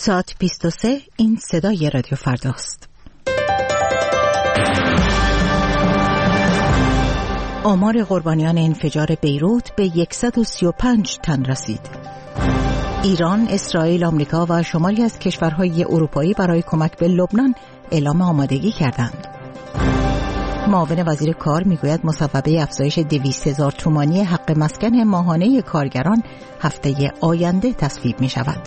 ساعت 23 این صدای رادیو فرداست. آمار قربانیان انفجار بیروت به 135 تن رسید. ایران، اسرائیل، آمریکا و شماری از کشورهای اروپایی برای کمک به لبنان اعلام آمادگی کردند. معاون وزیر کار میگوید مصوبه افزایش 200,000 تومانی حق مسکن ماهانه کارگران هفته آینده تصویب می شود.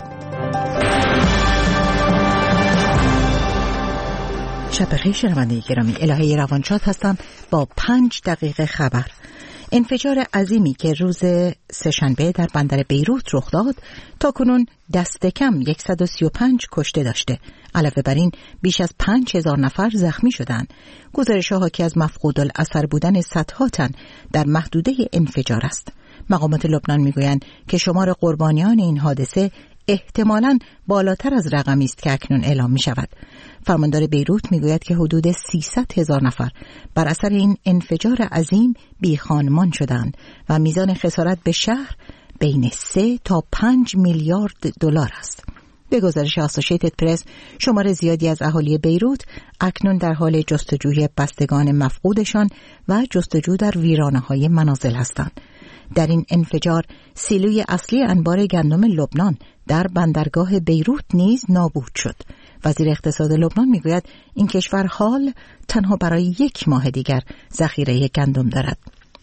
شب بخیر شنونده گرامی، الهه روانشاد هستم با 5 دقیقه خبر. انفجار عظیمی که روز سه‌شنبه در بندر بیروت رخ داد تا کنون دست کم 135 کشته داشته. علاوه بر این بیش از 5,000 نفر زخمی شدند. گزارش‌ها حاکی از مفقود الاثر بودن صدها تن در محدوده انفجار است. مقامات لبنان میگویند که شمار قربانیان این حادثه احتمالاً بالاتر از رقمی است که اکنون اعلام می شود. فرماندار بیروت می گوید که حدود 300,000 نفر بر اثر این انفجار عظیم بی خانمان شدند و میزان خسارت به شهر بین 3 تا 5 میلیارد دلار است. به گزارش آسوشیتد پرس، شمار زیادی از اهالی بیروت اکنون در حال جستجوی بستگان مفقودشان و جستجو در ویرانه‌های منازل هستند. در این انفجار سیلوی اصلی انبار گندم لبنان در بندرگاه بیروت نیز نابود شد. وزیر اقتصاد لبنان میگوید این کشور حال تنها برای 1 ماه دیگر ذخیره گندم دارد.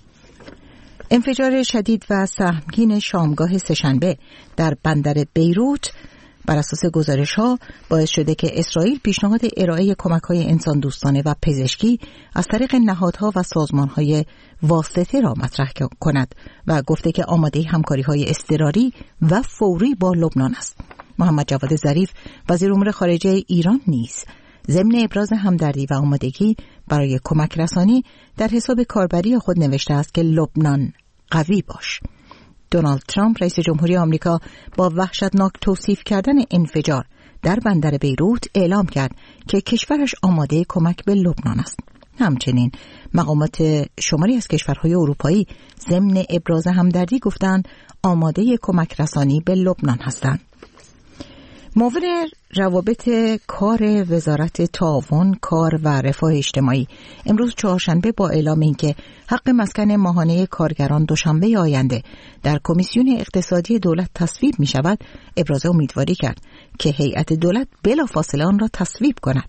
انفجار شدید و سهمگین شامگاه سه‌شنبه در بندر بیروت بر اساس گزارش‌ها باعث شده که اسرائیل پیشنهاد ارائه کمک‌های انسان دوستانه و پزشکی از طریق نهادها و سازمان‌های واسطه را مطرح کند و گفته که آماده همکاری‌های اضطراری و فوری با لبنان است. محمد جواد ظریف وزیر امور خارجه ایران نیز ضمن ابراز همدردی و آمادگی برای کمک رسانی در حساب کاربری خود نوشته است که لبنان قوی باش. دونالد ترامپ رئیس جمهوری آمریکا با وحشتناک توصیف کردن انفجار در بندر بیروت اعلام کرد که کشورش آماده کمک به لبنان است. همچنین مقامات شماری از کشورهای اروپایی ضمن ابراز همدردی گفتند آماده کمک رسانی به لبنان هستند. معاون روابط کار وزارت تعاون، کار و رفاه اجتماعی امروز چهارشنبه با اعلام اینکه حق مسکن ماهانه کارگران دوشنبه آینده در کمیسیون اقتصادی دولت تصویب می شود، ابراز امیدواری کرد که هیئت دولت بلافاصله آن را تصویب کند.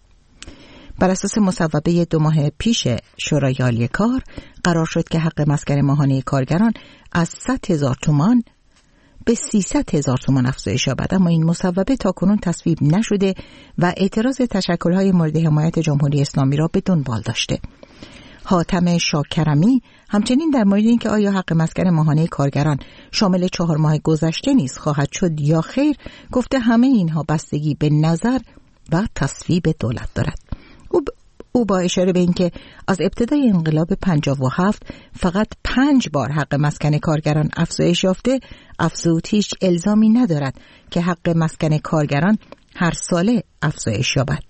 بر اساس مصوبه 2 ماه پیش شورای عالی کار قرار شد که حق مسکن ماهانه کارگران از 100,000 تومان به 300,000 تومان افزایش یابد، اما این مصوبه تاکنون تصویب نشده و اعتراض تشکل‌های مورد حمایت جمهوری اسلامی را به دنبال داشته. حاتم شاکرمی همچنین در مورد اینکه آیا حق مسکن ماهانه کارگران شامل 4 ماه گذشته نیز خواهد شد یا خیر گفته همه اینها بستگی به نظر و تصویب دولت دارد. او با اشاره به اینکه از ابتدای انقلاب 57 فقط 5 بار حق مسکن کارگران افزایش یافته، افزود هیچ الزامی ندارد که حق مسکن کارگران هر ساله افزایش یابد.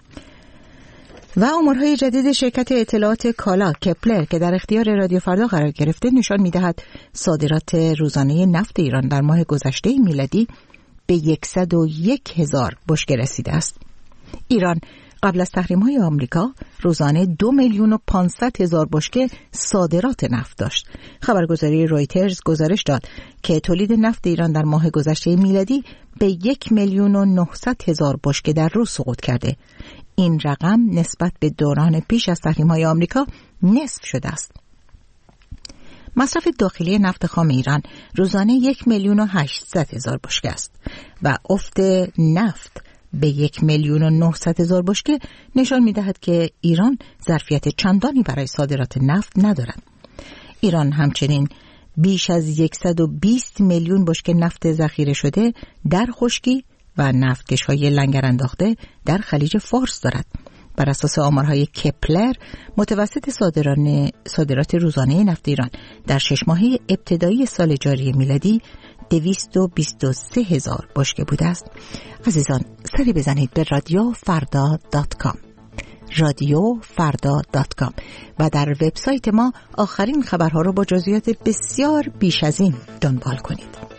و آمارهای جدید شرکت اطلاعات کالا کپلر که در اختیار رادیو فردا قرار گرفته نشان می‌دهد صادرات روزانه نفت ایران در ماه گذشته میلادی به 101,000 بشکه رسیده است. ایران قبل از تحریم‌های آمریکا روزانه 2,500,000 بشکه صادرات نفت داشت. خبرگزاری رویترز گزارش داد که تولید نفت ایران در ماه گذشته میلادی به 1,900,000 بشکه در روز سقوط کرده. این رقم نسبت به دوران پیش از تحریم‌های آمریکا نصف شده است. مصرف داخلی نفت خام ایران روزانه 1,800,000 بشکه است و افت نفت به 1,900,000 بشکه نشان می‌دهد که ایران ظرفیت چندانی برای صادرات نفت ندارد. ایران همچنین بیش از 120 میلیون بشکه نفت ذخیره شده در خشکی و نفتکش‌های لنگر انداخته در خلیج فارس دارد. بر اساس آمارهای کپلر متوسط صادرات روزانه نفت ایران در 6 ماهه ابتدایی سال جاری میلادی 223,000 بشکه بوده است. عزیزان سری بزنید به رادیوفردا.com رادیوفردا.com و در وبسایت ما آخرین خبرها را با جزئیات بسیار بیش از این دنبال کنید.